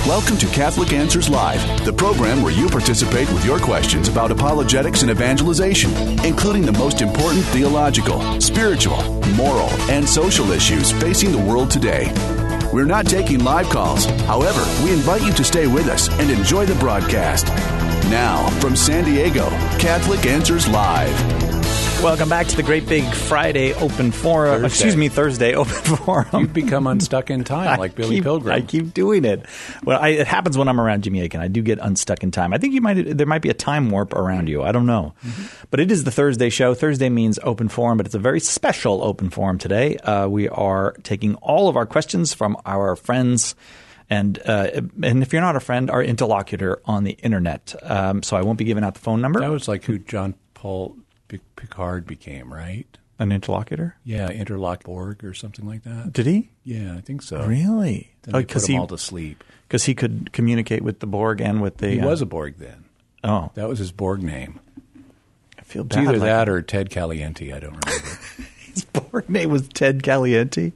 Welcome to Catholic Answers Live, the program where you participate with your questions about apologetics and evangelization, including the most important theological, spiritual, moral, and social issues facing the world today. We're not taking live calls. However, we invite you to stay with us and enjoy the broadcast. Now, from San Diego, Catholic Answers Live. Welcome back to the Great Big Friday Open Forum. Thursday Open Forum. You've become unstuck in time like Billy Pilgrim. I keep doing it. Well, it happens when I'm around Jimmy Akin. I do get unstuck in time. I think there might be a time warp around you. I don't know. Mm-hmm. But it is the Thursday show. Thursday means Open Forum, but it's a very special Open Forum today. We are taking all of our questions from our friends and if you're not a friend, our interlocutor on the internet. So I won't be giving out the phone number. That was like who John Paul Picard became, right? An interlocutor? Yeah, Borg or something like that. Did he? Yeah, I think so. Really? Then they put them all to sleep. Because he could communicate with the Borg and with the... He was a Borg then. Oh. That was his Borg name. I feel bad. It's either that or Ted Caliente. I don't remember. His Borg name was Ted Caliente?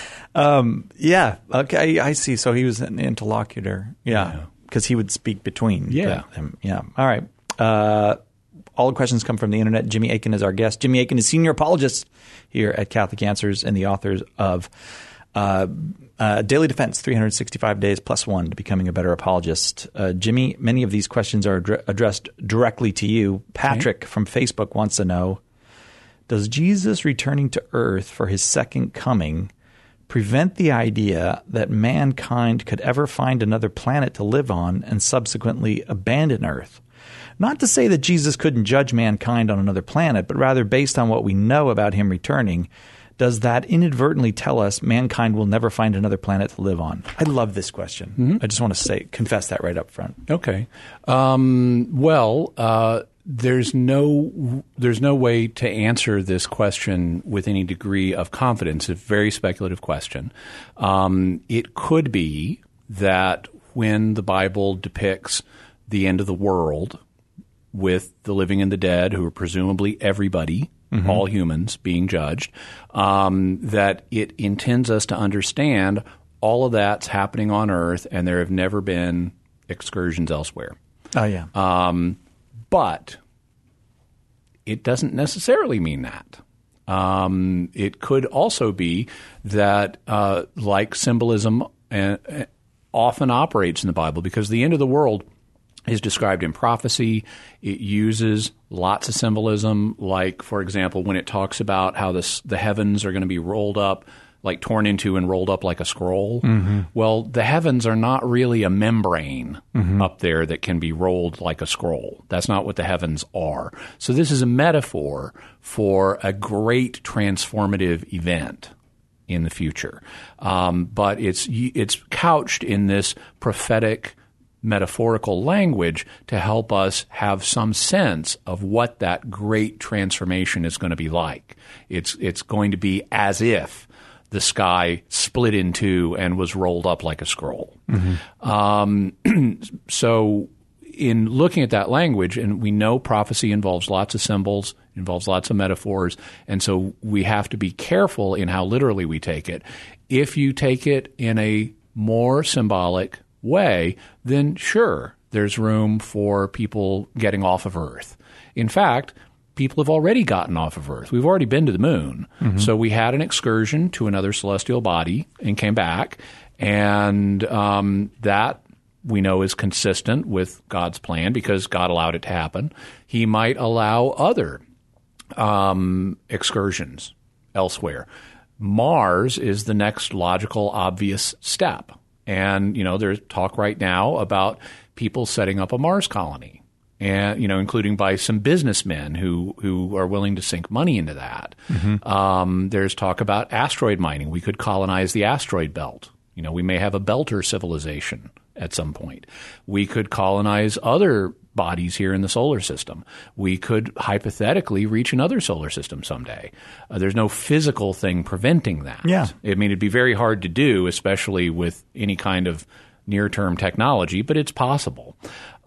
Yeah. Okay, I see. So he was an interlocutor. Yeah. Because he would speak between them. Yeah. All right. All the questions come from the internet. Jimmy Akin is our guest. Jimmy Akin is senior apologist here at Catholic Answers and the authors of Daily Defense, 365 Days Plus One to Becoming a Better Apologist. Jimmy, many of these questions are addressed directly to you. Patrick from Facebook wants to know, does Jesus returning to earth for his second coming prevent the idea that mankind could ever find another planet to live on and subsequently abandon Earth? Not to say that Jesus couldn't judge mankind on another planet, but rather based on what we know about him returning, does that inadvertently tell us mankind will never find another planet to live on? I love this question. Mm-hmm. I just want to confess that right up front. Okay. There's no way to answer this question with any degree of confidence. It's a very speculative question. It could be that when the Bible depicts the end of the world with the living and the dead, who are presumably everybody, mm-hmm. all humans being judged, that it intends us to understand all of that's happening on Earth and there have never been excursions elsewhere. Oh, yeah. But it doesn't necessarily mean that. It could also be that, like symbolism often operates in the Bible, because the end of the world is described in prophecy. It uses lots of symbolism, like, for example, when it talks about how the heavens are going to be rolled up, like torn into and rolled up like a scroll. Mm-hmm. Well, the heavens are not really a membrane mm-hmm. up there that can be rolled like a scroll. That's not what the heavens are. So this is a metaphor for a great transformative event in the future. But it's couched in this prophetic metaphorical language to help us have some sense of what that great transformation is going to be like. It's going to be as if the sky split in two and was rolled up like a scroll. Mm-hmm. So in looking at that language, and we know prophecy involves lots of symbols, involves lots of metaphors, and so we have to be careful in how literally we take it. If you take it in a more symbolic way, then sure, there's room for people getting off of Earth. In fact, people have already gotten off of Earth. We've already been to the moon. Mm-hmm. So we had an excursion to another celestial body and came back, and that we know is consistent with God's plan because God allowed it to happen. He might allow other excursions elsewhere. Mars is the next logical, obvious step. And, there's talk right now about people setting up a Mars colony, and, including by some businessmen who are willing to sink money into that. Mm-hmm. There's talk about asteroid mining. We could colonize the asteroid belt. We may have a belter civilization at some point. We could colonize other bodies here in the solar system. We could hypothetically reach another solar system someday. There's no physical thing preventing that. Yeah. It'd be very hard to do, especially with any kind of near-term technology, but it's possible.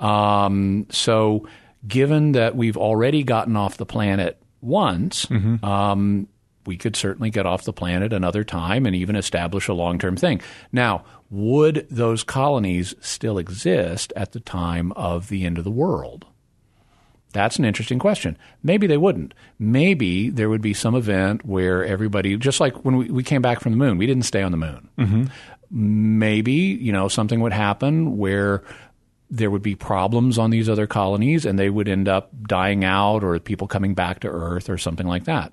So given that we've already gotten off the planet once, mm-hmm. we could certainly get off the planet another time and even establish a long-term thing. Now, would those colonies still exist at the time of the end of the world? That's an interesting question. Maybe they wouldn't. Maybe there would be some event where everybody, just like when we came back from the moon, we didn't stay on the moon. Mm-hmm. Maybe, something would happen where there would be problems on these other colonies and they would end up dying out, or people coming back to Earth or something like that.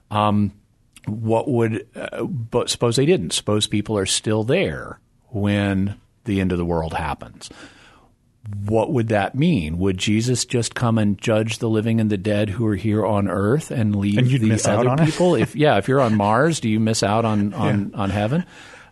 But suppose they didn't. Suppose people are still there when the end of the world happens. What would that mean? Would Jesus just come and judge the living and the dead who are here on Earth and leave the other people? If you're on Mars, do you miss out on heaven?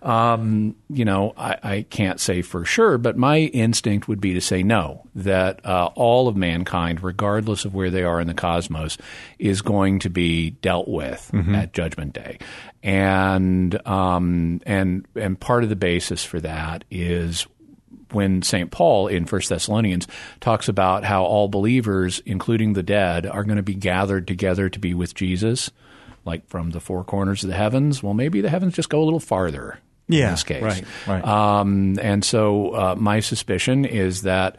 I can't say for sure, but my instinct would be to say no, that all of mankind, regardless of where they are in the cosmos, is going to be dealt with at Judgment Day. And part of the basis for that is when St. Paul in 1 Thessalonians talks about how all believers, including the dead, are going to be gathered together to be with Jesus, like from the four corners of the heavens. Well, maybe the heavens just go a little farther in this case. Right. And so my suspicion is that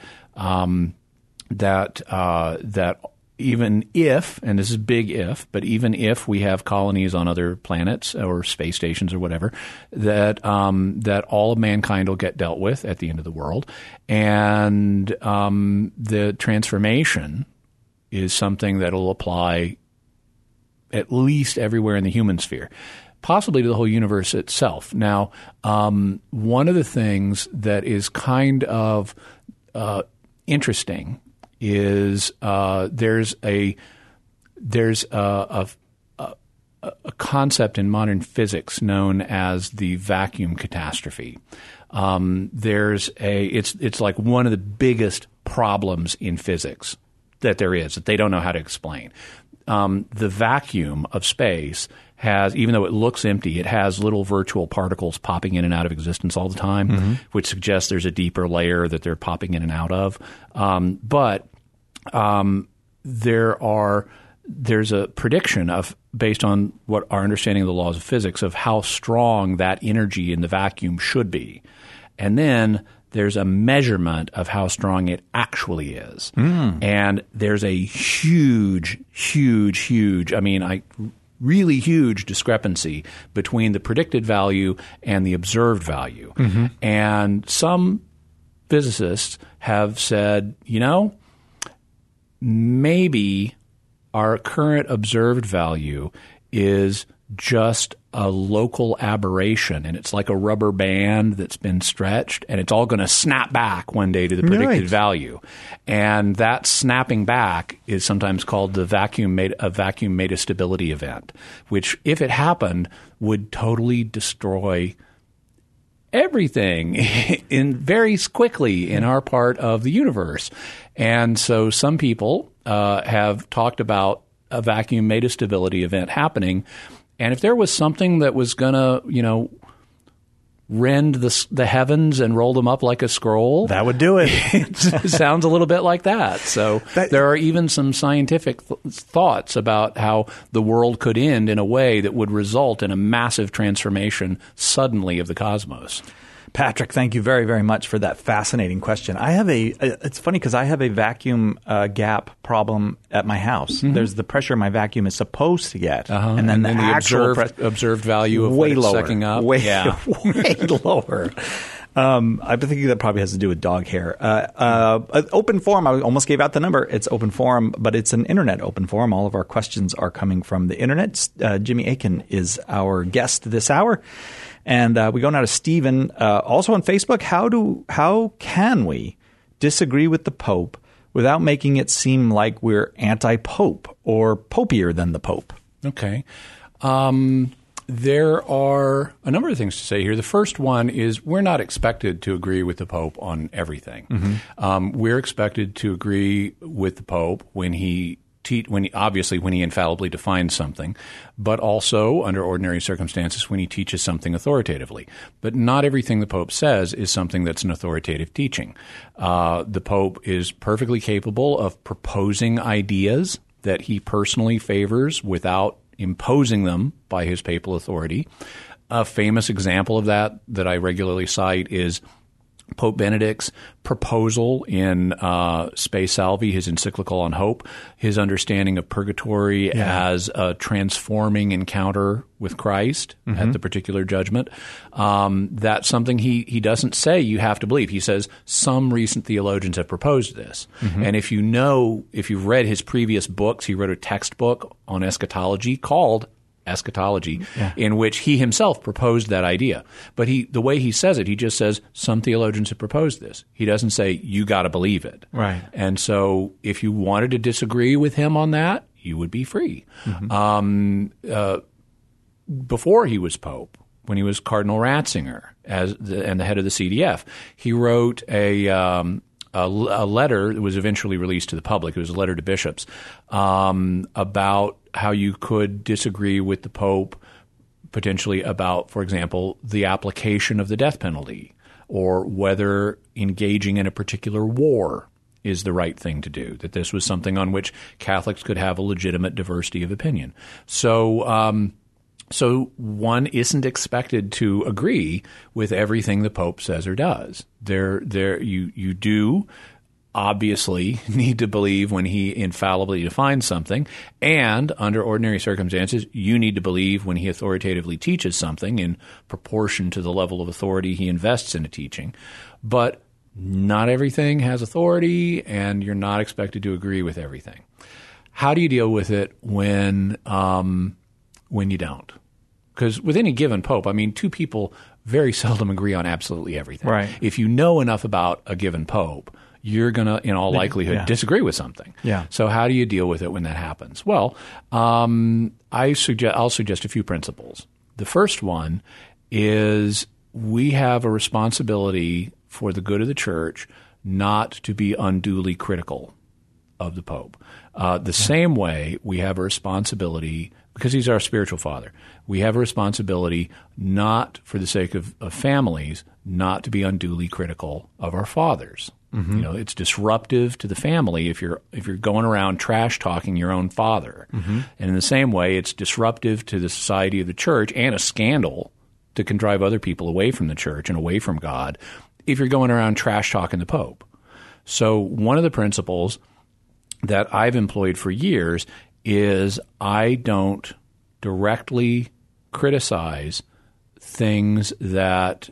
that even if, and this is big if, but even if we have colonies on other planets or space stations or whatever, that all of mankind will get dealt with at the end of the world, and the transformation is something that will apply at least everywhere in the human sphere, possibly to the whole universe itself. Now, one of the things that is kind of interesting is there's a concept in modern physics known as the vacuum catastrophe. It's like one of the biggest problems in physics that there is, that they don't know how to explain. The vacuum of space has, even though it looks empty, it has little virtual particles popping in and out of existence all the time, which suggests there's a deeper layer that they're popping in and out of. But there's a prediction based on what our understanding of the laws of physics of how strong that energy in the vacuum should be. And then there's a measurement of how strong it actually is. And there's a huge, really huge discrepancy between the predicted value and the observed value. And some physicists have said, maybe our current observed value is just a local aberration, and it's like a rubber band that's been stretched, and it's all going to snap back one day to the predicted value. And that snapping back is sometimes called a vacuum made a stability event, which, if it happened, would totally destroy everything very quickly in our part of the universe. And so some people have talked about a vacuum made a stability event happening. And if there was something that was going to, rend the heavens and roll them up like a scroll, that would do it. It sounds a little bit like that. So there are even some scientific thoughts about how the world could end in a way that would result in a massive transformation suddenly of the cosmos. Patrick, thank you very, very much for that fascinating question. It's funny because I have a vacuum gap problem at my house. There's the pressure my vacuum is supposed to get. And then the actual observed value of way what it's lower, sucking up. Way lower. I've been thinking that probably has to do with dog hair. Open forum, I almost gave out the number. It's open forum, but it's an internet open forum. All of our questions are coming from the internet. Jimmy Akin is our guest this hour. And we go now to Stephen, also on Facebook. How can we disagree with the Pope without making it seem like we're anti-Pope or popier than the Pope? Okay. There are a number of things to say here. The first one is we're not expected to agree with the Pope on everything. We're expected to agree with the Pope when he infallibly defines something, but also under ordinary circumstances when he teaches something authoritatively. But not everything the Pope says is something that's an authoritative teaching. The Pope is perfectly capable of proposing ideas that he personally favors without imposing them by his papal authority. A famous example of that I regularly cite is Pope Benedict's proposal in Spe Salvi, his encyclical on hope, his understanding of purgatory as a transforming encounter with Christ at the particular judgment. That's something he doesn't say you have to believe. He says some recent theologians have proposed this. And if you've read his previous books, he wrote a textbook on eschatology called Eschatology, in which he himself proposed that idea. But the way he says it, he just says, some theologians have proposed this. He doesn't say, you got to believe it. Right. And so if you wanted to disagree with him on that, you would be free. Before he was Pope, when he was Cardinal Ratzinger and the head of the CDF, he wrote a letter that was eventually released to the public. It was a letter to bishops about how you could disagree with the Pope potentially about, for example, the application of the death penalty or whether engaging in a particular war is the right thing to do, that this was something on which Catholics could have a legitimate diversity of opinion. So one isn't expected to agree with everything the Pope says or does. You do obviously need to believe when he infallibly defines something, and under ordinary circumstances, you need to believe when he authoritatively teaches something in proportion to the level of authority he invests in a teaching. But not everything has authority, and you're not expected to agree with everything. How do you deal with it when you don't? Because with any given pope, I mean, two people very seldom agree on absolutely everything. Right. If you know enough about a given pope, you're going to, in all likelihood, disagree with something. Yeah. So how do you deal with it when that happens? Well, I'll suggest a few principles. The first one is we have a responsibility for the good of the church not to be unduly critical of the Pope. Same way we have a responsibility, because he's our spiritual father, we have a responsibility not, for the sake of families, not to be unduly critical of our fathers. Mm-hmm. You know, it's disruptive to the family if you're going around trash talking your own father. Mm-hmm. And in the same way, it's disruptive to the society of the church and a scandal that can drive other people away from the church and away from God if you're going around trash talking the Pope. So one of the principles that I've employed for years is I don't directly criticize things that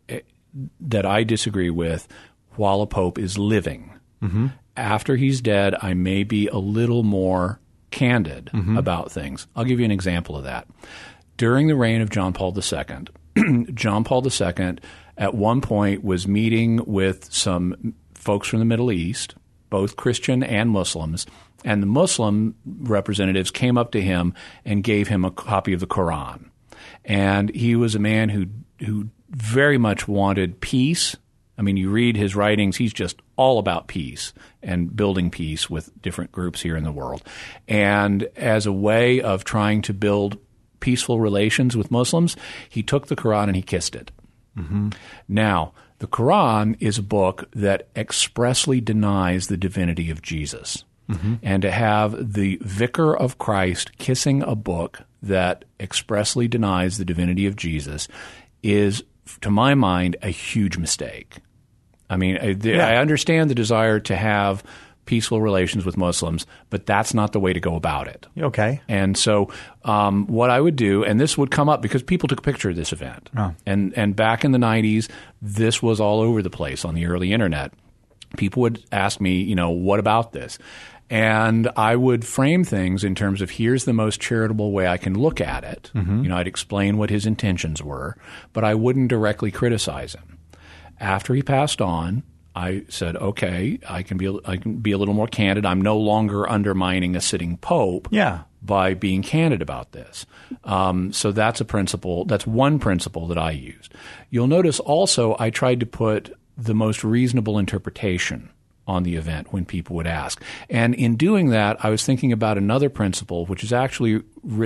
I disagree with while a pope is living. Mm-hmm. After he's dead, I may be a little more candid about things. I'll give you an example of that. During the reign of John Paul II, John Paul II at one point was meeting with some folks from the Middle East, both Christian and Muslims, and the Muslim representatives came up to him and gave him a copy of the Quran. And he was a man who very much wanted peace. I mean, you read his writings, he's just all about peace and building peace with different groups here in the world. And as a way of trying to build peaceful relations with Muslims, he took the Quran and he kissed it. Mm-hmm. Now, the Quran is a book that expressly denies the divinity of Jesus. Mm-hmm. And to have the vicar of Christ kissing a book that expressly denies the divinity of Jesus is, to my mind, a huge mistake. I mean, I understand the desire to have peaceful relations with Muslims, but that's not the way to go about it. Okay. And so what I would do, and this would come up because people took a picture of this event. Oh. And back in the 90s, this was all over the place on the early internet. People would ask me, what about this? And I would frame things in terms of here's the most charitable way I can look at it. Mm-hmm. I'd explain what his intentions were, but I wouldn't directly criticize him. After he passed on, I said, okay, I can be a little more candid. I'm no longer undermining a sitting pope by being candid about this. So that's a principle. That's one principle that I used. You'll notice also I tried to put the most reasonable interpretation on the event when people would ask. And in doing that, I was thinking about another principle, which is actually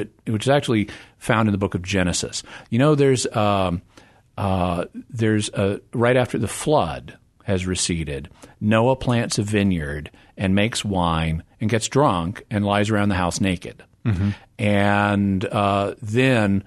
found in the book of Genesis. There's right after the flood has receded, Noah plants a vineyard and makes wine and gets drunk and lies around the house naked. Mm-hmm. And then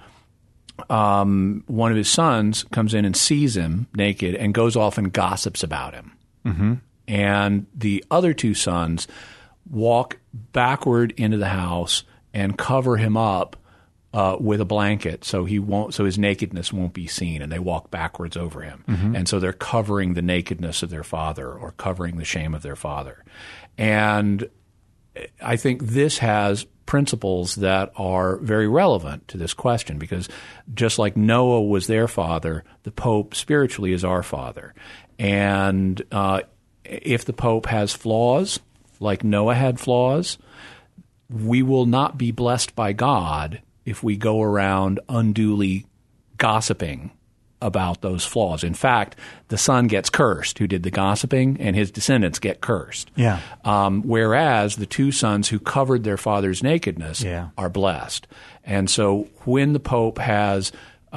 one of his sons comes in and sees him naked and goes off and gossips about him. Mm-hmm. And the other two sons walk backward into the house and cover him up with a blanket so his nakedness won't be seen, and they walk backwards over him. Mm-hmm. And so they're covering the nakedness of their father or covering the shame of their father. And I think this has principles that are very relevant to this question, because just like Noah was their father, the Pope spiritually is our father. And if the Pope has flaws, like Noah had flaws, we will not be blessed by God if we go around unduly gossiping about those flaws. In fact, the son gets cursed who did the gossiping, and his descendants get cursed. Yeah. Whereas the two sons who covered their father's nakedness are blessed. And so when the Pope has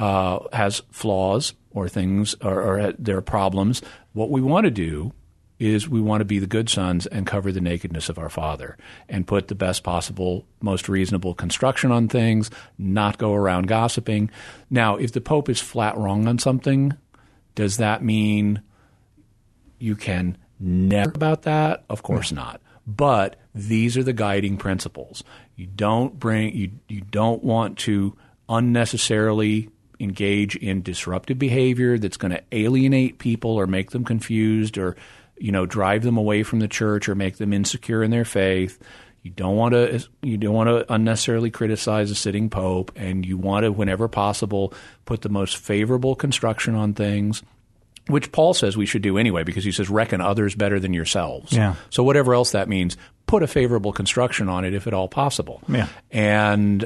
flaws or things or there are problems, what we want to do is we want to be the good sons and cover the nakedness of our father and put the best possible, most reasonable construction on things, not go around gossiping. Now, if the Pope is flat wrong on something, does that mean you can never about that? Of course not. But these are the guiding principles. You don't want to unnecessarily engage in disruptive behavior that's going to alienate people or make them confused or drive them away from the church or make them insecure in their faith. You don't want to unnecessarily criticize a sitting pope, and you want to, whenever possible, put the most favorable construction on things, which Paul says we should do anyway, because he says, reckon others better than yourselves. Yeah. So whatever else that means, put a favorable construction on it if at all possible. Yeah. And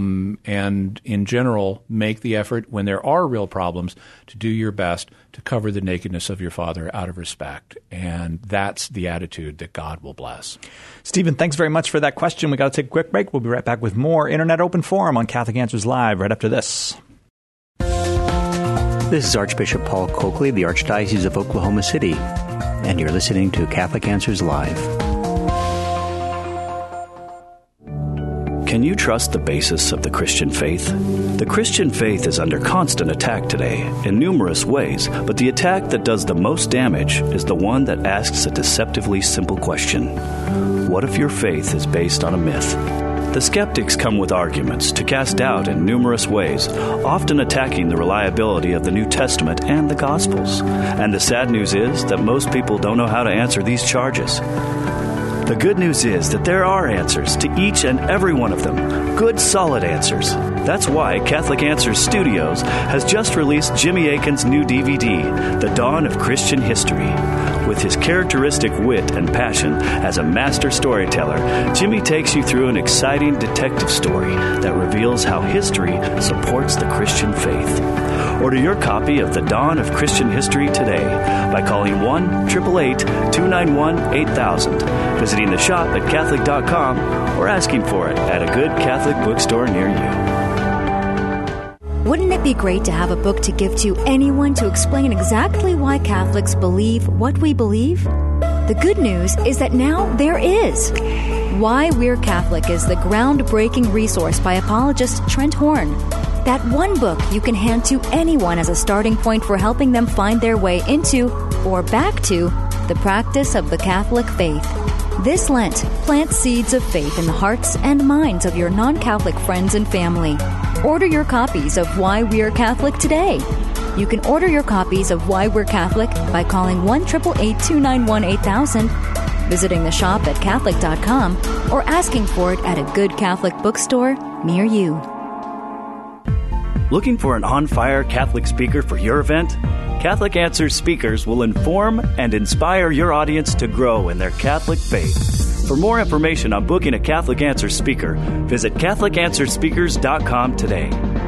in general, make the effort when there are real problems to do your best to cover the nakedness of your father out of respect. And that's the attitude that God will bless. Stephen, thanks very much for that question. We got to take a quick break. We'll be right back with more Internet Open Forum on Catholic Answers Live right after this. This is Archbishop Paul Coakley, the Archdiocese of Oklahoma City, and you're listening to Catholic Answers Live. Can you trust the basis of the Christian faith? The Christian faith is under constant attack today in numerous ways, but the attack that does the most damage is the one that asks a deceptively simple question. What if your faith is based on a myth? The skeptics come with arguments to cast doubt in numerous ways, often attacking the reliability of the New Testament and the Gospels. And the sad news is that most people don't know how to answer these charges. The good news is that there are answers to each and every one of them. Good, solid answers. That's why Catholic Answers Studios has just released Jimmy Akin's new DVD, The Dawn of Christian History. With his characteristic wit and passion as a master storyteller, Jimmy takes you through an exciting detective story that reveals how history supports the Christian faith. Order your copy of The Dawn of Christian History today by calling 1-888-291-8000, visiting the shop at Catholic.com, or asking for it at a good Catholic bookstore near you. Wouldn't it be great to have a book to give to anyone to explain exactly why Catholics believe what we believe? The good news is that now there is. Why We're Catholic is the groundbreaking resource by apologist Trent Horn. That one book you can hand to anyone as a starting point for helping them find their way into, or back to, the practice of the Catholic faith. This Lent, plant seeds of faith in the hearts and minds of your non-Catholic friends and family. Order your copies of Why We're Catholic today. You can order your copies of Why We're Catholic by calling 1-888-291-8000, visiting the shop at Catholic.com, or asking for it at a good Catholic bookstore near you. Looking for an on-fire Catholic speaker for your event? Catholic Answers speakers will inform and inspire your audience to grow in their Catholic faith. For more information on booking a Catholic Answers speaker, visit CatholicAnswersSpeakers.com today.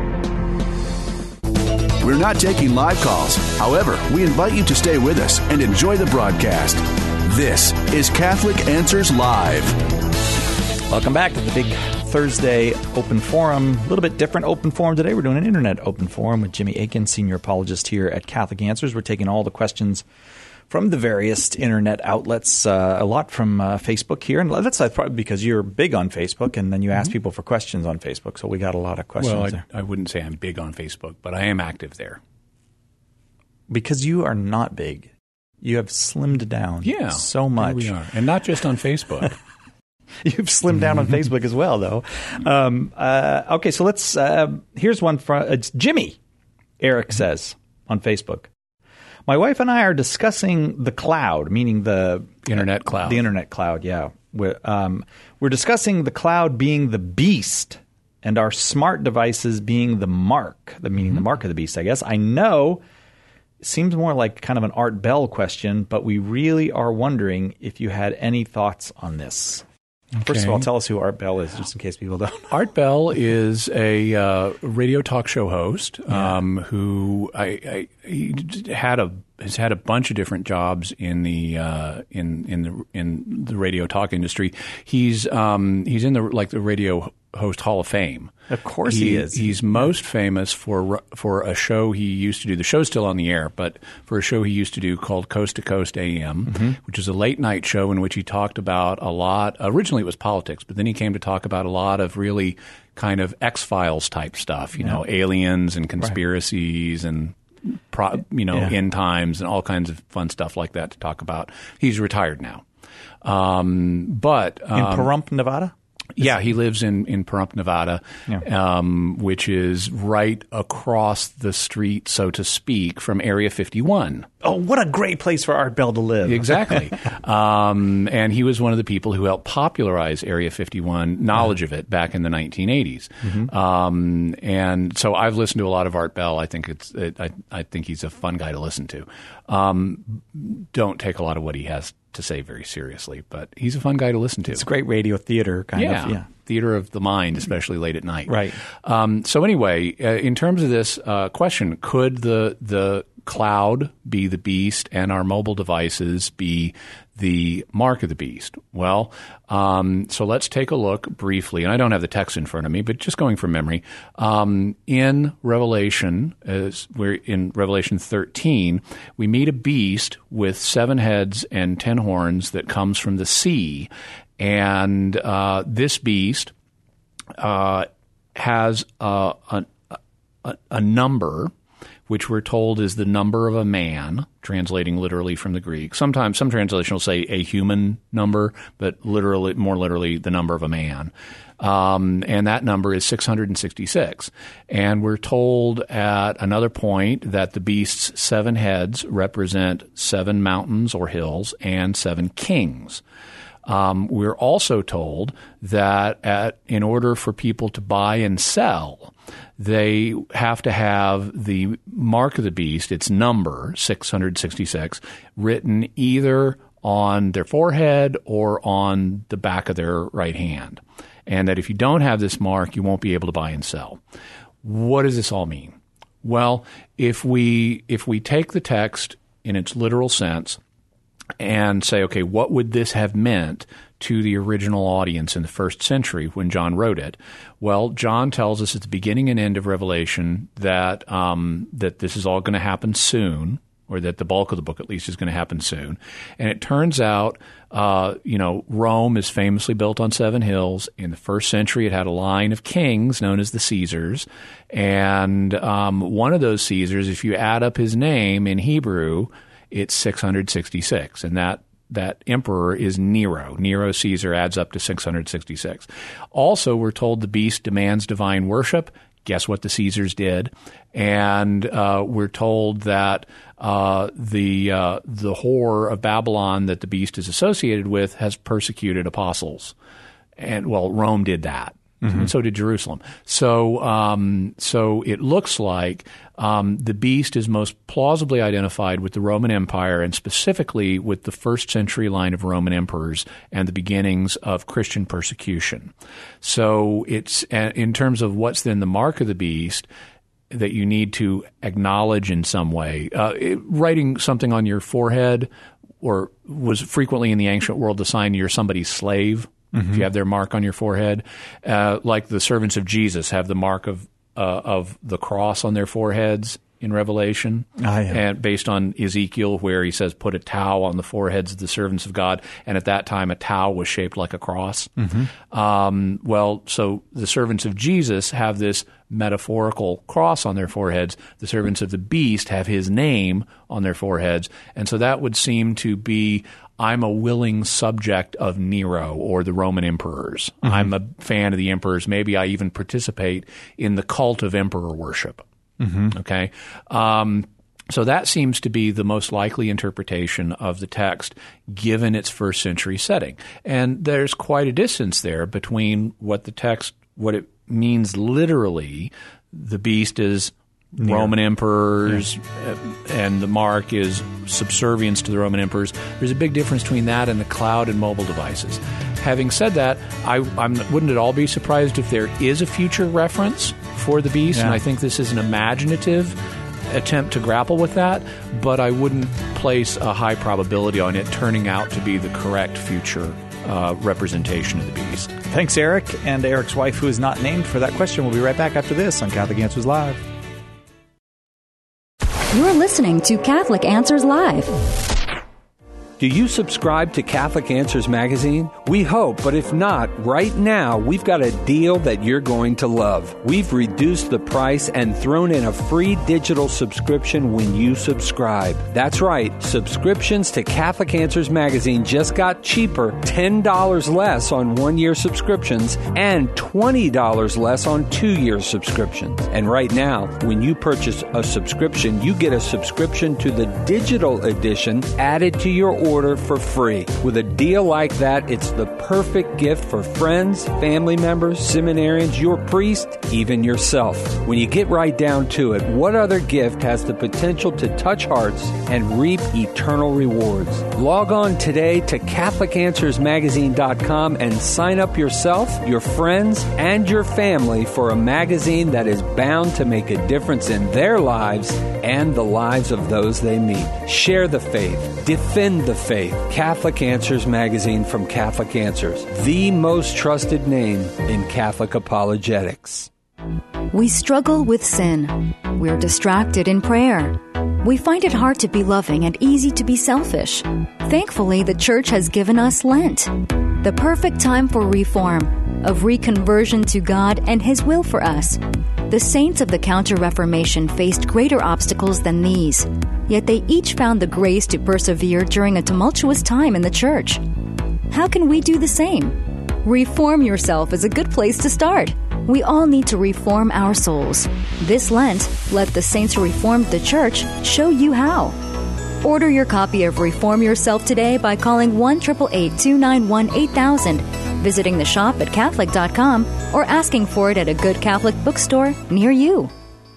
We're not taking live calls. However, we invite you to stay with us and enjoy the broadcast. This is Catholic Answers Live. Welcome back to the big Thursday Open Forum. A little bit different Open Forum today. We're doing an Internet Open Forum with Jimmy Akin, Senior Apologist here at Catholic Answers. We're taking all the questions from the various internet outlets, a lot from Facebook here. And that's probably because you're big on Facebook, and then you ask people for questions on Facebook. So we got a lot of questions there. I wouldn't say I'm big on Facebook, but I am active there. Because you are not big. You have slimmed down so much. We are. And not just on Facebook. You've slimmed down on Facebook as well, though. Okay, so let's here's one from it's Jimmy. Eric says on Facebook, my wife and I are discussing the cloud, meaning the internet cloud. The internet cloud, yeah. We're discussing the cloud being the beast and our smart devices being the mark, meaning the mark of the beast, I guess. I know it seems more like kind of an Art Bell question, but we really are wondering if you had any thoughts on this. Okay. First of all, tell us who Art Bell is, just in case people don't know. Art Bell is a radio talk show host who he has had a bunch of different jobs in the radio talk industry. He's in the radio host Hall of Fame. Of course he is. He's most famous for a show he used to do. The show's still on the air, but for a show he used to do called Coast to Coast AM, which is a late night show in which he talked about a lot. Originally it was politics, but then he came to talk about a lot of really kind of X-Files type stuff, you know, aliens and conspiracies and end times and all kinds of fun stuff like that to talk about. He's retired now. But in Pahrump, Nevada? Yeah, he lives in Pahrump, Nevada, which is right across the street, so to speak, from Area 51. Oh, what a great place for Art Bell to live. Exactly. And he was one of the people who helped popularize Area 51, knowledge of it, back in the 1980s. And so I've listened to a lot of Art Bell. I think I think he's a fun guy to listen to. Don't take a lot of what he has to say very seriously, but he's a fun guy to listen to. It's great radio theater kind of. Yeah, theater of the mind, especially late at night. Right. So anyway, in terms of this question, could the cloud be the beast and our mobile devices be the mark of the beast? Well, so let's take a look briefly, and I don't have the text in front of me, but just going from memory, in Revelation, we're in Revelation 13, we meet a beast with 7 heads and 10 horns that comes from the sea, and this beast has a number, which we're told is the number of a man, translating literally from the Greek. Sometimes some translation will say a human number, but more literally the number of a man. And that number is 666. And we're told at another point that the beast's 7 heads represent 7 mountains or hills and 7 kings. We're also told that in order for people to buy and sell, they have to have the mark of the beast, its number, 666, written either on their forehead or on the back of their right hand. And that if you don't have this mark, you won't be able to buy and sell. What does this all mean? Well, if we take the text in its literal sense and say, okay, what would this have meant to the original audience in the first century when John wrote it? Well, John tells us at the beginning and end of Revelation that that this is all going to happen soon, or that the bulk of the book at least is going to happen soon. And it turns out, Rome is famously built on 7 hills. In the first century, it had a line of kings known as the Caesars. And one of those Caesars, if you add up his name in Hebrew, it's 666. And that emperor is Nero. Nero Caesar adds up to 666. Also, we're told the beast demands divine worship. Guess what the Caesars did? And we're told that the whore of Babylon that the beast is associated with has persecuted apostles. And, well, Rome did that. And so did Jerusalem. So it looks like the beast is most plausibly identified with the Roman Empire, and specifically with the first century line of Roman emperors and the beginnings of Christian persecution. So it's in terms of what's then the mark of the beast that you need to acknowledge in some way. Writing something on your forehead or was frequently in the ancient world the sign you're somebody's slave. If you have their mark on your forehead, like the servants of Jesus have the mark of the cross on their foreheads in Revelation, and based on Ezekiel, where he says, put a tau on the foreheads of the servants of God, and at that time a tau was shaped like a cross. So the servants of Jesus have this metaphorical cross on their foreheads. The servants of the beast have his name on their foreheads, and so that would seem to be, I'm a willing subject of Nero or the Roman emperors. I'm a fan of the emperors. Maybe I even participate in the cult of emperor worship. Okay? So that seems to be the most likely interpretation of the text given its first century setting. And there's quite a distance there between what it means literally. The beast is Roman emperors, and the mark is subservience to the Roman emperors. There's a big difference between that and the cloud and mobile devices. Having said that, I wouldn't at all be surprised if there is a future reference for the beast, and I think this is an imaginative attempt to grapple with that, but I wouldn't place a high probability on it turning out to be the correct future representation of the beast. Thanks, Eric, and Eric's wife, who is not named for that question. We'll be right back after this on Catholic Answers Live. You're listening to Catholic Answers Live. Do you subscribe to Catholic Answers Magazine? We hope, but if not, right now we've got a deal that you're going to love. We've reduced the price and thrown in a free digital subscription when you subscribe. That's right, subscriptions to Catholic Answers Magazine just got cheaper, $10 less on one-year subscriptions and $20 less on two-year subscriptions. And right now, when you purchase a subscription, you get a subscription to the digital edition added to your order for free. With a deal like that, it's the perfect gift for friends, family members, seminarians, your priest, even yourself. When you get right down to it, what other gift has the potential to touch hearts and reap eternal rewards? Log on today to CatholicAnswersMagazine.com and sign up yourself, your friends, and your family for a magazine that is bound to make a difference in their lives and the lives of those they meet. Share the faith. Defend the faith. Catholic Answers Magazine from Catholic Answers, the most trusted name in Catholic apologetics. We struggle with sin. We're distracted in prayer. We find it hard to be loving and easy to be selfish. Thankfully, the Church has given us Lent, the perfect time for reform, of reconversion to God and His will for us. The saints of the Counter-Reformation faced greater obstacles than these, yet they each found the grace to persevere during a tumultuous time in the Church. How can we do the same? Reform yourself is a good place to start. We all need to reform our souls. This Lent, let the saints who reformed the Church show you how. Order your copy of Reform Yourself today by calling 1-888-291-8000, visiting the shop at Catholic.com, or asking for it at a good Catholic bookstore near you.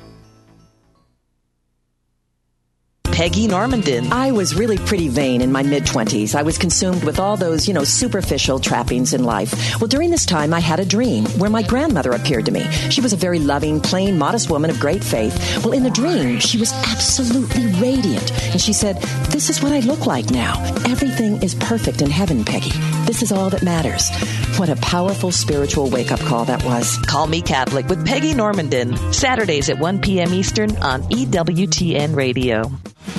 Peggy Normandin. I was really pretty vain in my mid-20s. I was consumed with all those, superficial trappings in life. Well, during this time, I had a dream where my grandmother appeared to me. She was a very loving, plain, modest woman of great faith. Well, in the dream, she was absolutely radiant. And she said, "This is what I look like now. Everything is perfect in heaven, Peggy. This is all that matters." What a powerful spiritual wake-up call that was. Call Me Catholic with Peggy Normandin. Saturdays at 1 p.m. Eastern on EWTN Radio.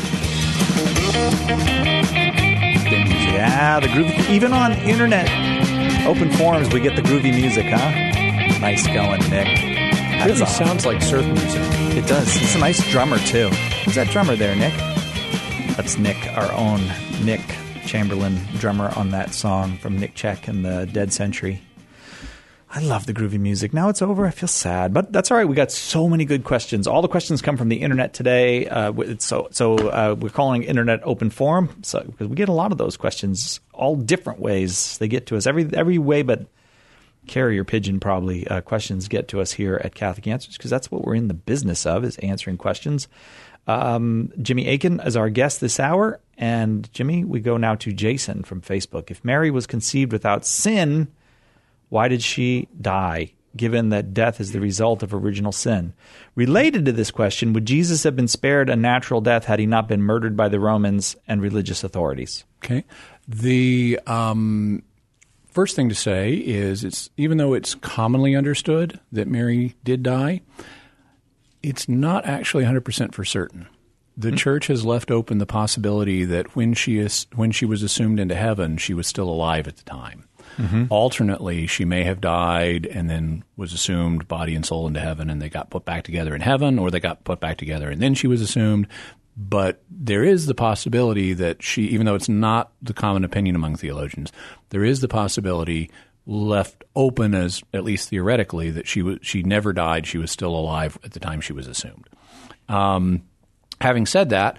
Yeah, the groovy, even on internet open forums, we get the groovy music, huh? Nice going, Nick. It really sounds like surf music. It does. It's a nice drummer, too. Who's that drummer there, Nick? That's Nick, our own Nick Chamberlain, drummer on that song from Nick Check and the Dead Century. I love the groovy music. Now it's over. I feel sad, but that's all right. We got so many good questions. All the questions come from the internet today. So we're calling Internet Open Forum because we get a lot of those questions, all different ways. They get to us every way, but carrier pigeon probably questions get to us here at Catholic Answers because that's what we're in the business of, is answering questions. Jimmy Aiken is our guest this hour, and Jimmy, we go now to Jason from Facebook. If Mary was conceived without sin, why did she die, given that death is the result of original sin? Related to this question, would Jesus have been spared a natural death had he not been murdered by the Romans and religious authorities? Okay. The first thing to say is, even though it's commonly understood that Mary did die, It's not actually 100% for certain. The church has left open the possibility that when she was assumed into heaven, she was still alive at the time. Alternately, she may have died and then was assumed body and soul into heaven, and they got put back together in heaven, or they got put back together and then she was assumed. But there is the possibility that she, even though it's not the common opinion among theologians, there is the possibility left open, as at least theoretically, that she never died. She was still alive at the time she was assumed. Having said that,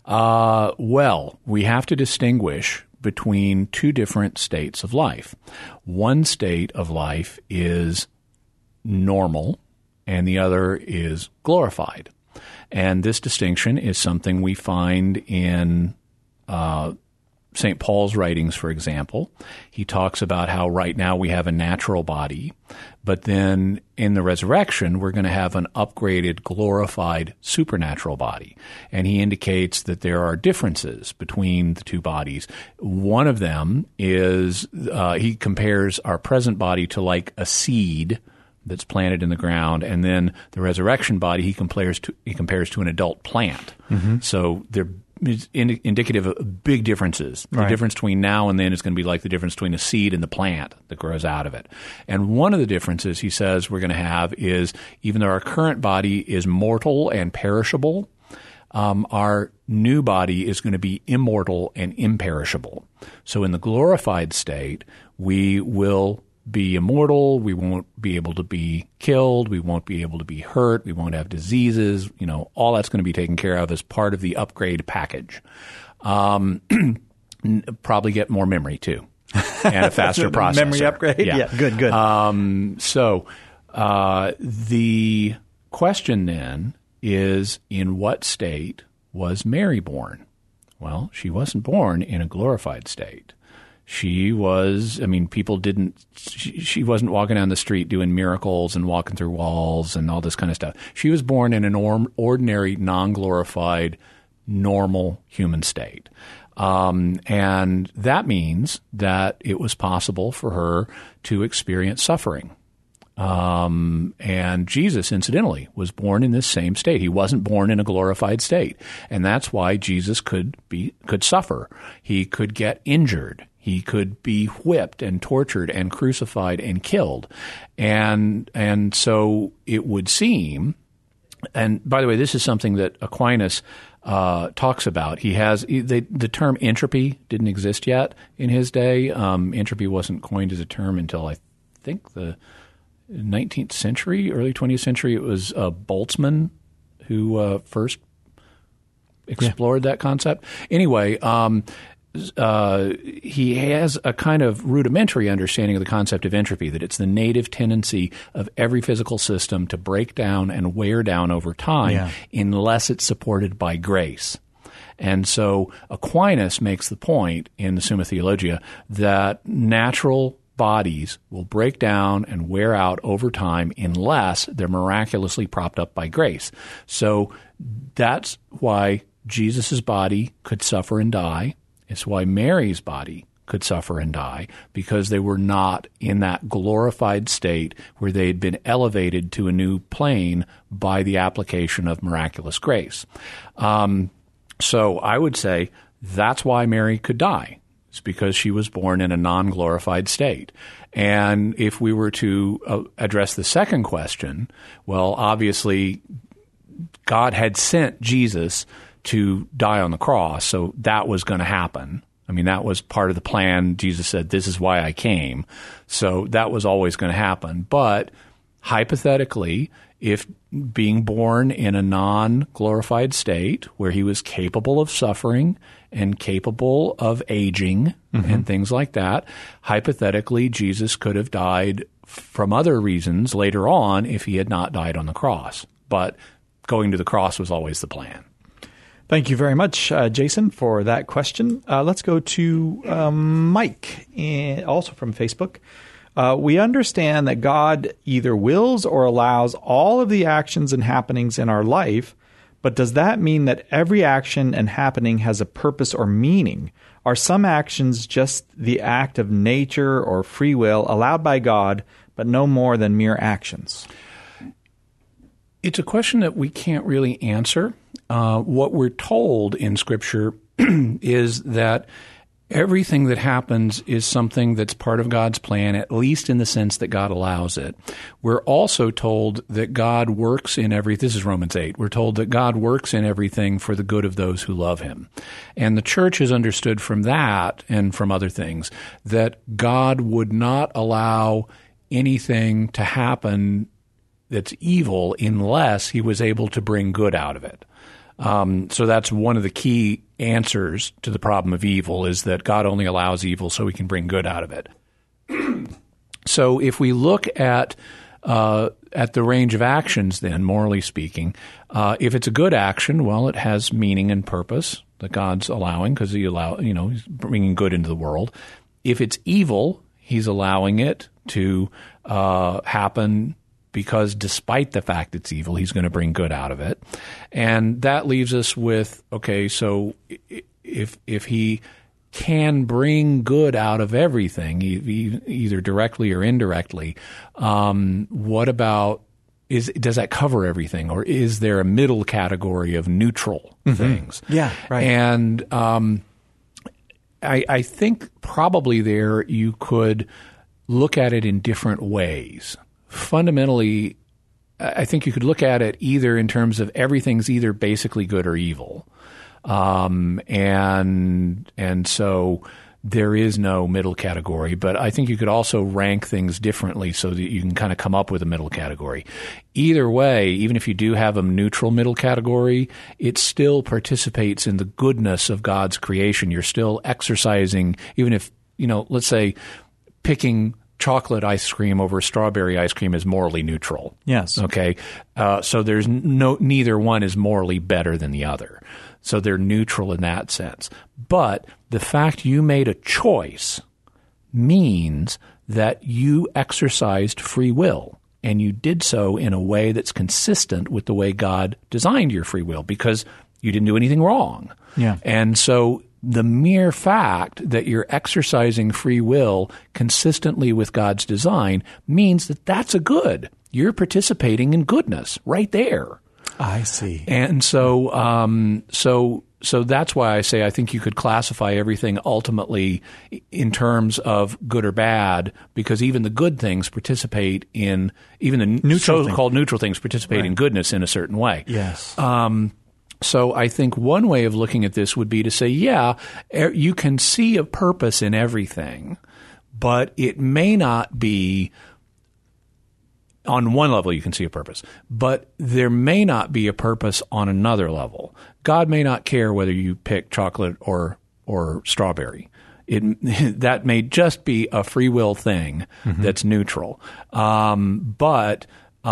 we have to distinguish between two different states of life. One state of life is normal, and the other is glorified. And this distinction is something we find in St. Paul's writings, for example. He talks about how right now we have a natural body, but then in the resurrection, we're going to have an upgraded, glorified, supernatural body. And he indicates that there are differences between the two bodies. One of them is he compares our present body to like a seed that's planted in the ground, and then the resurrection body he compares to an adult plant. So they're indicative of big differences. The difference between now and then is going to be like the difference between a seed and the plant that grows out of it. And one of the differences he says we're going to have is, even though our current body is mortal and perishable, our new body is going to be immortal and imperishable. So in the glorified state, we will be immortal. We won't be able to be killed. We won't be able to be hurt. We won't have diseases. All that's going to be taken care of as part of the upgrade package. Probably get more memory too, and a faster processor. Memory upgrade? Yeah, good. So the question then is, in what state was Mary born? Well, she wasn't born in a glorified state. She wasn't walking down the street doing miracles and walking through walls and all this kind of stuff. She was born in an ordinary, non-glorified, normal human state. And that means that it was possible for her to experience suffering. And Jesus, incidentally, was born in this same state. He wasn't born in a glorified state. And that's why Jesus could suffer. He could get injured. He could be whipped and tortured and crucified and killed. And so it would seem, and by the way, this is something that Aquinas talks about. He has the term entropy didn't exist yet in his day. Entropy wasn't coined as a term until I think the 19th century, early 20th century. It was Boltzmann who first explored that concept. Anyway, he has a kind of rudimentary understanding of the concept of entropy, that it's the native tendency of every physical system to break down and wear down over time unless it's supported by grace. And so Aquinas makes the point in the Summa Theologia that natural bodies will break down and wear out over time unless they're miraculously propped up by grace. So that's why Jesus' body could suffer and die. It's why Mary's body could suffer and die, because they were not in that glorified state where they had been elevated to a new plane by the application of miraculous grace. So I would say that's why Mary could die. It's because she was born in a non-glorified state. And if we were to address the second question, well, obviously God had sent Jesus to die on the cross, so that was going to happen. I mean, that was part of the plan. Jesus said, "This is why I came." So that was always going to happen. But hypothetically, if being born in a non-glorified state where he was capable of suffering and capable of aging and things like that, hypothetically, Jesus could have died from other reasons later on if he had not died on the cross. But going to the cross was always the plan. Thank you very much, Jason, for that question. Let's go to Mike, also from Facebook. We understand that God either wills or allows all of the actions and happenings in our life, but does that mean that every action and happening has a purpose or meaning? Are some actions just the act of nature or free will allowed by God, but no more than mere actions? It's a question that we can't really answer. What we're told in Scripture is that everything that happens is something that's part of God's plan, at least in the sense that God allows it. We're also told that God works in everything. This is Romans 8. We're told that God works in everything for the good of those who love him. And the church has understood from that and from other things that God would not allow anything to happen that's evil unless he was able to bring good out of it. So that's one of the key answers to the problem of evil, is that God only allows evil so he can bring good out of it. So if we look at the range of actions, then, morally speaking, if it's a good action, well, it has meaning and purpose that God's allowing, because he's bringing good into the world. If it's evil, he's allowing it to happen because despite the fact it's evil, he's going to bring good out of it. And that leaves us with, okay, so if he can bring good out of everything, either directly or indirectly, what about, does that cover everything? Or is there a middle category of neutral things? Yeah, right. And I think probably there you could look at it in different ways. Fundamentally, I think you could look at it either in terms of everything's either basically good or evil. And so there is no middle category, but I think you could also rank things differently so that you can kind of come up with a middle category. Either way, even if you do have a neutral middle category, it still participates in the goodness of God's creation. You're still exercising, even if, let's say picking chocolate ice cream over strawberry ice cream is morally neutral. Yes. Okay. So there's neither one is morally better than the other. So they're neutral in that sense. But the fact you made a choice means that you exercised free will, and you did so in a way that's consistent with the way God designed your free will, because you didn't do anything wrong. Yeah. And so the mere fact that you're exercising free will consistently with God's design means that that's a good. You're participating in goodness right there. I see. And so that's why I say I think you could classify everything ultimately in terms of good or bad, because even the good things participate in, even the so-called neutral things participate in goodness in a certain way. Yes. So I think one way of looking at this would be to say, yeah, you can see a purpose in everything, but it may not be on one level you can see a purpose, but there may not be a purpose on another level. God may not care whether you pick chocolate or strawberry. That may just be a free will thing that's neutral. But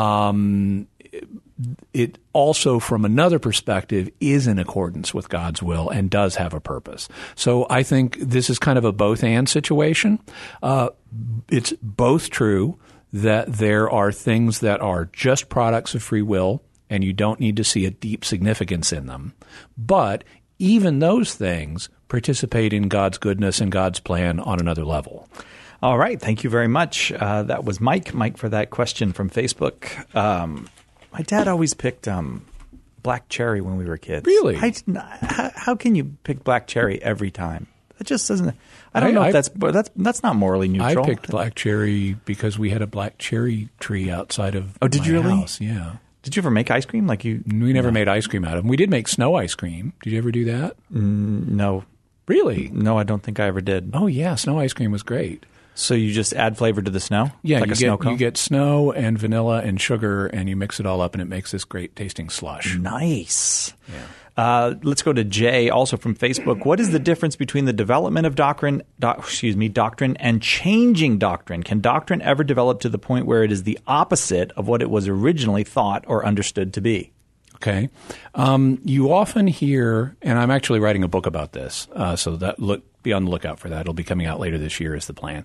it also, from another perspective, is in accordance with God's will and does have a purpose. So I think this is kind of a both-and situation. It's both true that there are things that are just products of free will and you don't need to see a deep significance in them. But even those things participate in God's goodness and God's plan on another level. All right. Thank you very much. That was Mike for that question from Facebook. My dad always picked black cherry when we were kids. Really? How can you pick black cherry every time? It just doesn't. I don't know if that's not morally neutral. I picked black cherry because we had a black cherry tree outside of my you really? house. Yeah. Did you ever make ice cream? We never made ice cream out of them. We did make snow ice cream. Did you ever do that? No. Really? No, I don't think I ever did. Oh yeah, snow ice cream was great. So you just add flavor to the snow? Yeah, like you get snow and vanilla and sugar, and you mix it all up, and it makes this great tasting slush. Nice. Yeah. Let's go to Jay, also from Facebook. What is the difference between the development of doctrine and changing doctrine? Can doctrine ever develop to the point where it is the opposite of what it was originally thought or understood to be? Okay. You often hear, and I'm actually writing a book about this, so be on the lookout for that. It'll be coming out later this year is the plan.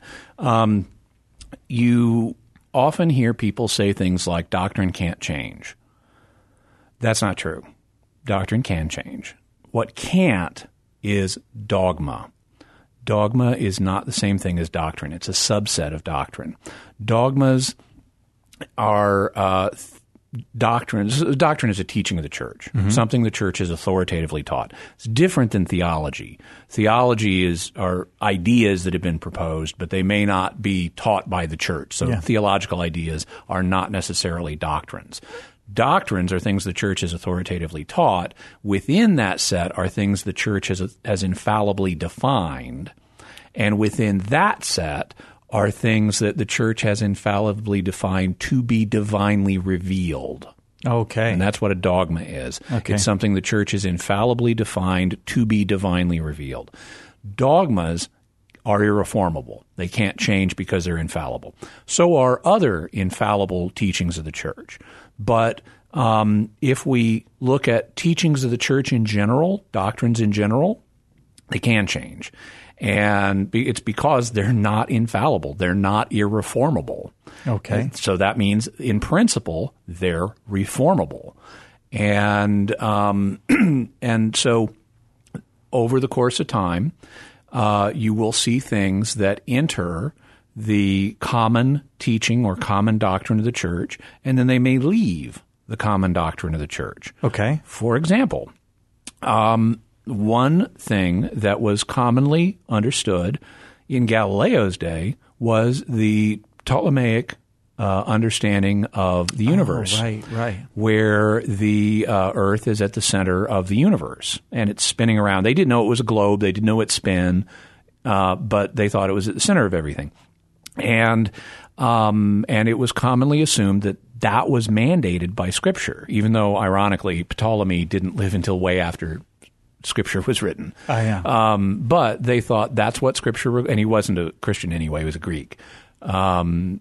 You often hear people say things like doctrine can't change. That's not true. Doctrine can change. What can't is dogma. Dogma is not the same thing as doctrine. It's a subset of doctrine. Dogmas are doctrine is a teaching of the church, something the church has authoritatively taught. It's different than theology. Theology are ideas that have been proposed, but they may not be taught by the church. So theological ideas are not necessarily doctrines. Doctrines are things the church has authoritatively taught. Within that set are things the church has infallibly defined. And within that set are things that the church has infallibly defined to be divinely revealed. Okay. And that's what a dogma is. Okay. It's something the church has infallibly defined to be divinely revealed. Dogmas are irreformable. They can't change because they're infallible. So are other infallible teachings of the church. But if we look at teachings of the church in general, doctrines in general, they can change. And it's because they're not infallible. They're not irreformable. Okay. And so that means, in principle, they're reformable. And so over the course of time, you will see things that enter the common teaching or common doctrine of the church, and then they may leave the common doctrine of the church. Okay. For example, one thing that was commonly understood in Galileo's day was the Ptolemaic understanding of the universe. Right. Where the Earth is at the center of the universe, and it's spinning around. They didn't know it was a globe. They didn't know its spin, but they thought it was at the center of everything. And it was commonly assumed that was mandated by Scripture, even though, ironically, Ptolemy didn't live until way after Scripture was written. Oh, yeah. But they thought that's what Scripture – and he wasn't a Christian anyway. He was a Greek. That's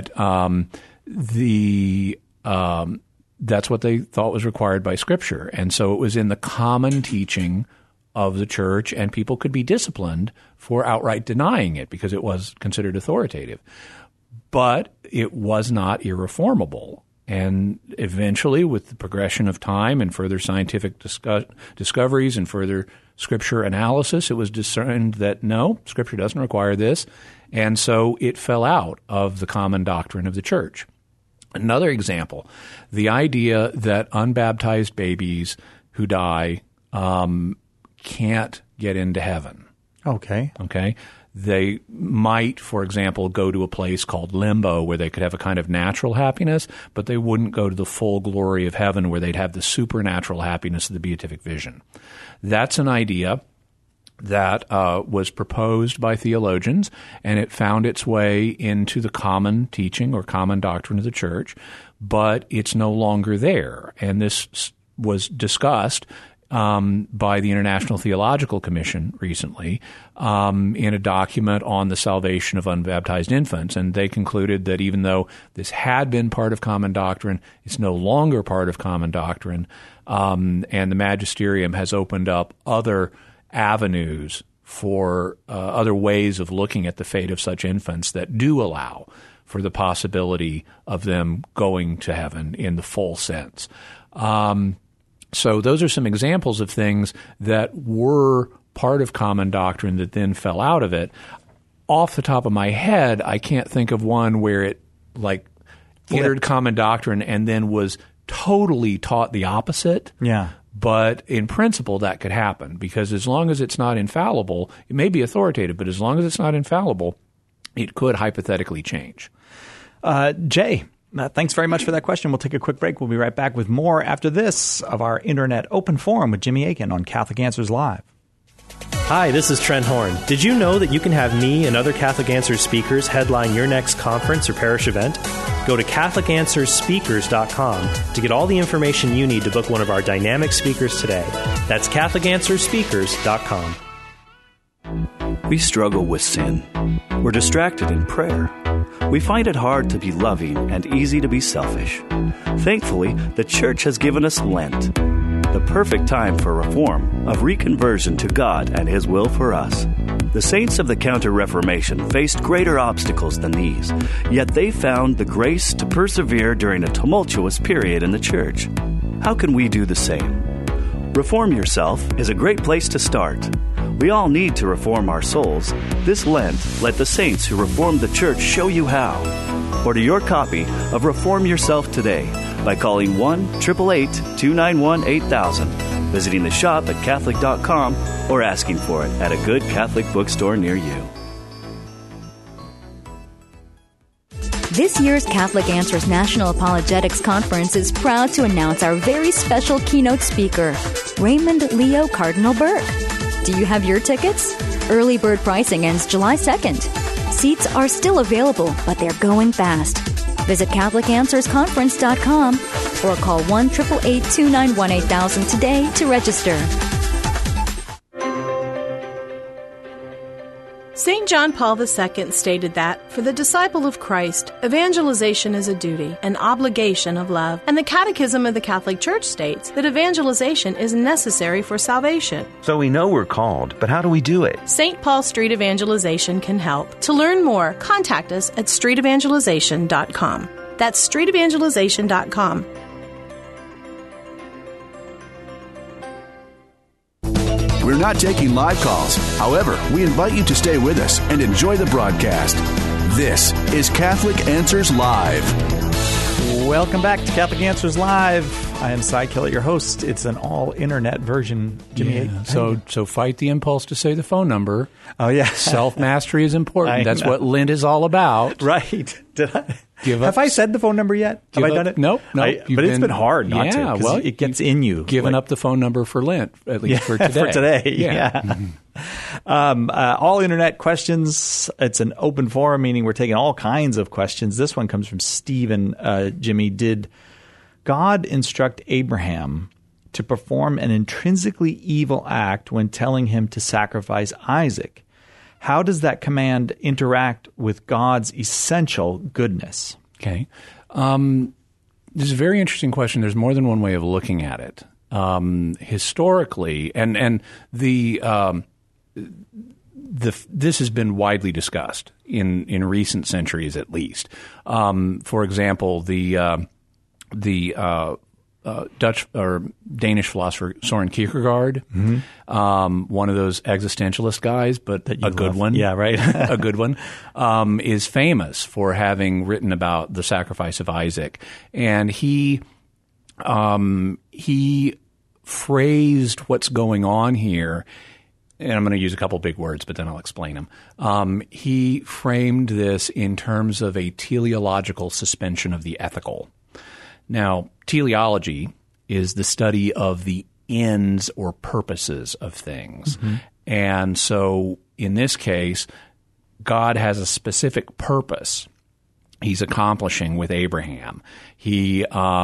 what they thought was required by Scripture. And so it was in the common teaching of the church, and people could be disciplined for outright denying it because it was considered authoritative. But it was not irreformable. And eventually, with the progression of time and further scientific discoveries and further Scripture analysis, it was discerned that no, Scripture doesn't require this. And so it fell out of the common doctrine of the church. Another example, the idea that unbaptized babies who die can't get into heaven. Okay. They might, for example, go to a place called limbo where they could have a kind of natural happiness, but they wouldn't go to the full glory of heaven where they'd have the supernatural happiness of the beatific vision. That's an idea that was proposed by theologians, and it found its way into the common teaching or common doctrine of the church, but it's no longer there. And this was discussed by the International Theological Commission recently in a document on the salvation of unbaptized infants. And they concluded that even though this had been part of common doctrine, it's no longer part of common doctrine. And the magisterium has opened up other avenues for other ways of looking at the fate of such infants that do allow for the possibility of them going to heaven in the full sense. So those are some examples of things that were part of common doctrine that then fell out of it. Off the top of my head, I can't think of one where it entered common doctrine and then was totally taught the opposite. Yeah. But in principle, that could happen because as long as it's not infallible, it may be authoritative, but as long as it's not infallible, it could hypothetically change. Jay, thanks very much for that question. We'll take a quick break. We'll be right back with more after this of our Internet Open Forum with Jimmy Akin on Catholic Answers Live. Hi, this is Trent Horn. Did you know that you can have me and other Catholic Answers speakers headline your next conference or parish event? Go to CatholicAnswersSpeakers.com to get all the information you need to book one of our dynamic speakers today. That's CatholicAnswersSpeakers.com. We struggle with sin. We're distracted in prayer. We find it hard to be loving and easy to be selfish. Thankfully, the Church has given us Lent, the perfect time for reform, of reconversion to God and His will for us. The saints of the Counter-Reformation faced greater obstacles than these, yet they found the grace to persevere during a tumultuous period in the Church. How can we do the same? Reform Yourself is a great place to start. We all need to reform our souls. This Lent, let the saints who reformed the Church show you how. Order your copy of Reform Yourself today, by calling 1-888-291-8000, visiting the shop at Catholic.com, or asking for it at a good Catholic bookstore near you. This year's Catholic Answers National Apologetics Conference is proud to announce our very special keynote speaker, Raymond Leo Cardinal Burke. Do you have your tickets? Early bird pricing ends July 2nd. Seats are still available, but they're going fast. Visit CatholicAnswersConference.com or call 1-888-291-8000 today to register. St. John Paul II stated that, for the disciple of Christ, evangelization is a duty, an obligation of love, and the Catechism of the Catholic Church states that evangelization is necessary for salvation. So we know we're called, but how do we do it? St. Paul Street Evangelization can help. To learn more, contact us at streetevangelization.com. That's streetevangelization.com. We're not taking live calls. However, we invite you to stay with us and enjoy the broadcast. This is Catholic Answers Live. Welcome back to Catholic Answers Live. I am Cy Kellett, your host. It's an all-internet version. Jimmy, yeah. So fight the impulse to say the phone number. Oh, yeah. Self-mastery is important. That's what Lent is all about. Right. Did I? Have I said the phone number yet? Have I done it? Nope. But it's been hard not to. Well, it gets in you. Giving up the phone number for Lent, at least for today. For today, yeah. All internet questions. It's an open forum, meaning we're taking all kinds of questions. This one comes from Stephen. Jimmy, did God instruct Abraham to perform an intrinsically evil act when telling him to sacrifice Isaac? How does that command interact with God's essential goodness? Okay. This is a very interesting question. There's more than one way of looking at it. Historically, and this has been widely discussed in recent centuries, at least. For example, the Dutch or Danish philosopher Soren Kierkegaard, one of those existentialist guys, but a good one. Yeah, right. A good one, is famous for having written about the sacrifice of Isaac. And he phrased what's going on here, and I'm going to use a couple big words, but then I'll explain them. He framed this in terms of a teleological suspension of the ethical. Now, teleology is the study of the ends or purposes of things. And so in this case, God has a specific purpose he's accomplishing with Abraham. He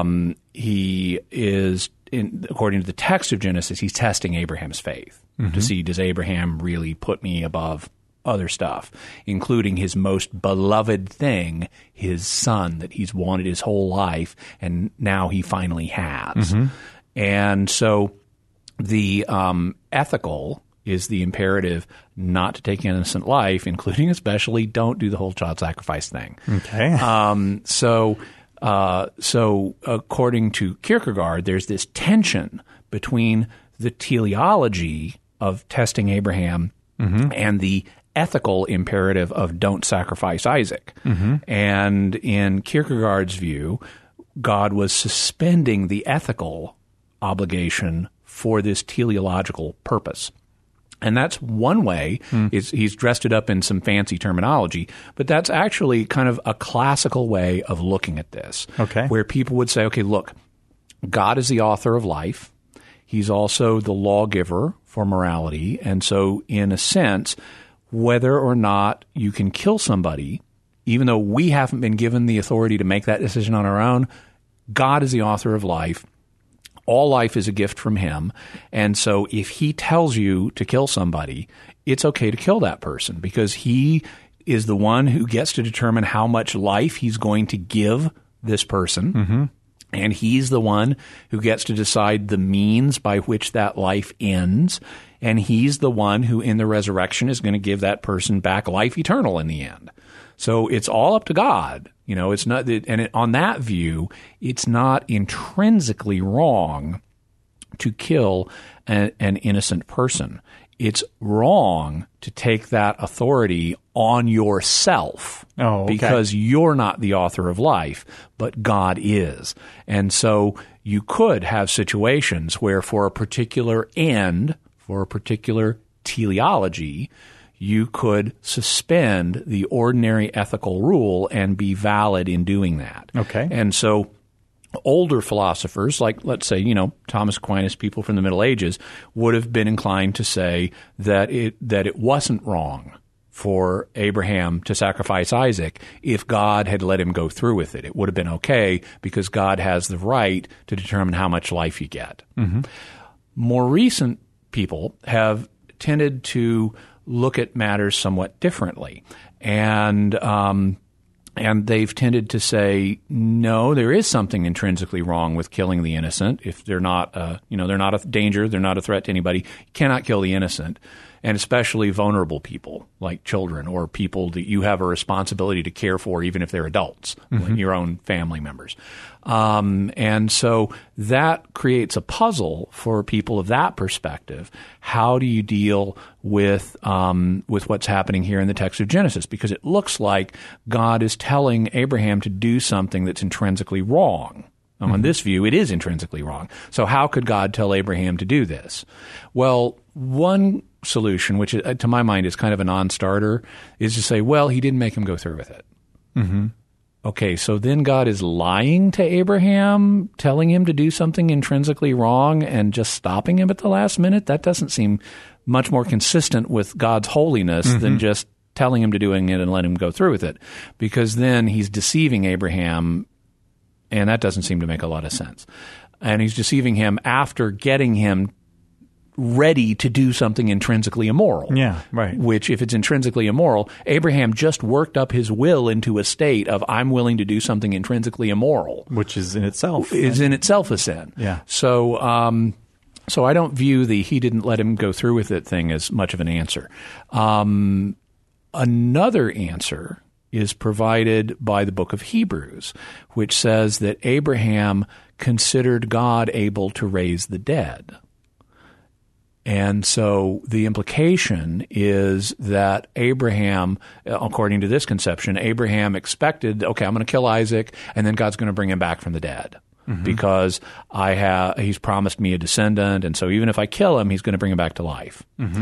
is, according to the text of Genesis, he's testing Abraham's faith to see, does Abraham really put me above other stuff, including his most beloved thing, his son that he's wanted his whole life, and now he finally has. And so the ethical is the imperative not to take innocent life, including especially don't do the whole child sacrifice thing. Okay. So according to Kierkegaard, there's this tension between the teleology of testing Abraham and the ethical imperative of don't sacrifice Isaac. And in Kierkegaard's view, God was suspending the ethical obligation for this teleological purpose. And that's one way. He's dressed it up in some fancy terminology, but that's actually kind of a classical way of looking at this, where people would say, okay, look, God is the author of life. He's also the lawgiver for morality. And so in a sense, whether or not you can kill somebody, even though we haven't been given the authority to make that decision on our own, God is the author of life. All life is a gift from him. And so if he tells you to kill somebody, it's okay to kill that person because he is the one who gets to determine how much life he's going to give this person. And he's the one who gets to decide the means by which that life ends. And he's the one who in the resurrection is going to give that person back life eternal in the end. So it's all up to God. You know, it's not, on that view, it's not intrinsically wrong to kill an innocent person. It's wrong to take that authority on yourself because you're not the author of life, but God is. And so you could have situations where for a particular end, for a particular teleology, you could suspend the ordinary ethical rule and be valid in doing that. Okay. And so older philosophers, like let's say, Thomas Aquinas, people from the Middle Ages, would have been inclined to say that it wasn't wrong for Abraham to sacrifice Isaac if God had let him go through with it. It would have been okay because God has the right to determine how much life you get. Mm-hmm. More recent people have tended to look at matters somewhat differently. And they've tended to say, no, there is something intrinsically wrong with killing the innocent. If they're not, they're not a danger, they're not a threat to anybody. You cannot kill the innocent, and especially vulnerable people like children or people that you have a responsibility to care for, even if they're adults, like your own family members. And so that creates a puzzle for people of that perspective. How do you deal with what's happening here in the text of Genesis? Because it looks like God is telling Abraham to do something that's intrinsically wrong. In this view, it is intrinsically wrong. So how could God tell Abraham to do this? Well, one solution, which to my mind is kind of a non-starter, is to say, well, he didn't make him go through with it. Mm-hmm. Okay, so then God is lying to Abraham, telling him to do something intrinsically wrong and just stopping him at the last minute? That doesn't seem much more consistent with God's holiness than just telling him to doing it and let him go through with it, because then he's deceiving Abraham, and that doesn't seem to make a lot of sense. And he's deceiving him after getting him ready to do something intrinsically immoral. Yeah, right. Which, if it's intrinsically immoral, Abraham just worked up his will into a state of, I'm willing to do something intrinsically immoral. Which is in itself. Is in itself a sin. Yeah. So I don't view the he didn't let him go through with it thing as much of an answer. Another answer is provided by the book of Hebrews, which says that Abraham considered God able to raise the dead. And so the implication is that Abraham, according to this conception, Abraham expected, okay, I'm going to kill Isaac, and then God's going to bring him back from the dead. Because he's promised me a descendant, and so even if I kill him, he's going to bring him back to life.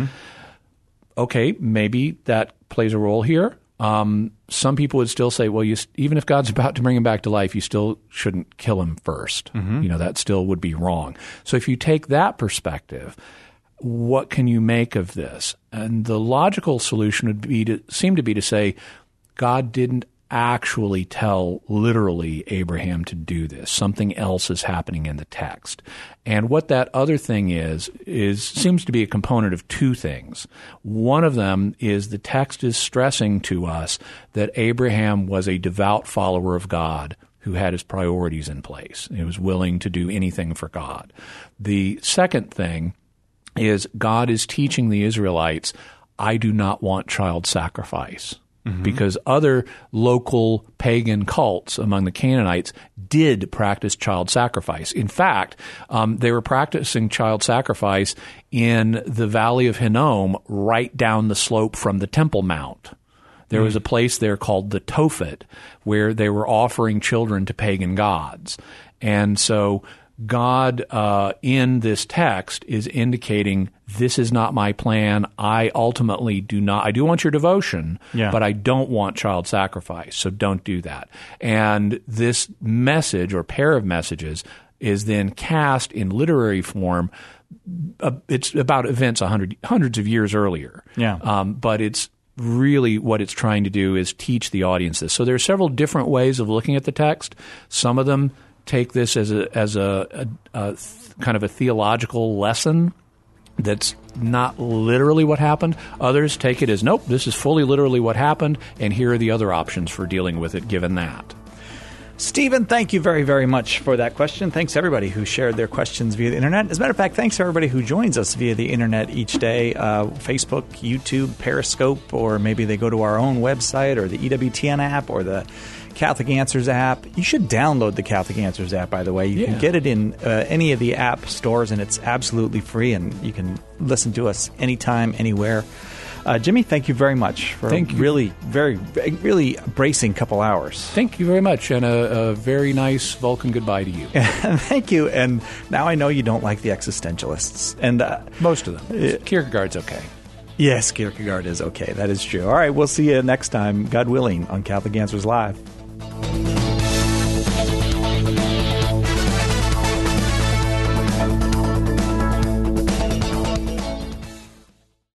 Okay, maybe that plays a role here. Some people would still say, well, even if God's about to bring him back to life, you still shouldn't kill him first. That still would be wrong. So if you take that perspective, what can you make of this? And the logical solution would seem to be to say, God didn't actually tell literally Abraham to do this. Something else is happening in the text. And what that other thing seems to be a component of two things. One of them is the text is stressing to us that Abraham was a devout follower of God who had his priorities in place. He was willing to do anything for God. The second thing is God is teaching the Israelites, I do not want child sacrifice. Because other local pagan cults among the Canaanites did practice child sacrifice. In fact, they were practicing child sacrifice in the Valley of Hinnom, right down the slope from the Temple Mount. There was a place there called the Tophet, where they were offering children to pagan gods. And so God in this text is indicating, this is not my plan. I ultimately I do want your devotion, but I don't want child sacrifice, so don't do that. And this message or pair of messages is then cast in literary form. It's about events hundreds of years earlier. But it's really what it's trying to do is teach the audience this. So there are several different ways of looking at the text. Some of them take this as a kind of a theological lesson that's not literally what happened. Others take it as, nope, this is fully literally what happened, and here are the other options for dealing with it given that. Stephen, thank you very, very much for that question. Thanks, everybody who shared their questions via the Internet. As a matter of fact, thanks to everybody who joins us via the Internet each day, Facebook, YouTube, Periscope, or maybe they go to our own website or the EWTN app or the Catholic Answers app. You should download the Catholic Answers app, by the way. You can get it in any of the app stores, and it's absolutely free, and you can listen to us anytime, anywhere. Jimmy, thank you very much for really bracing couple hours. Thank you very much, and a very nice Vulcan goodbye to you. Thank you. And now I know you don't like the existentialists. And most of them. Kierkegaard's okay. Yes, Kierkegaard is okay. That is true. All right, we'll see you next time, God willing, on Catholic Answers Live.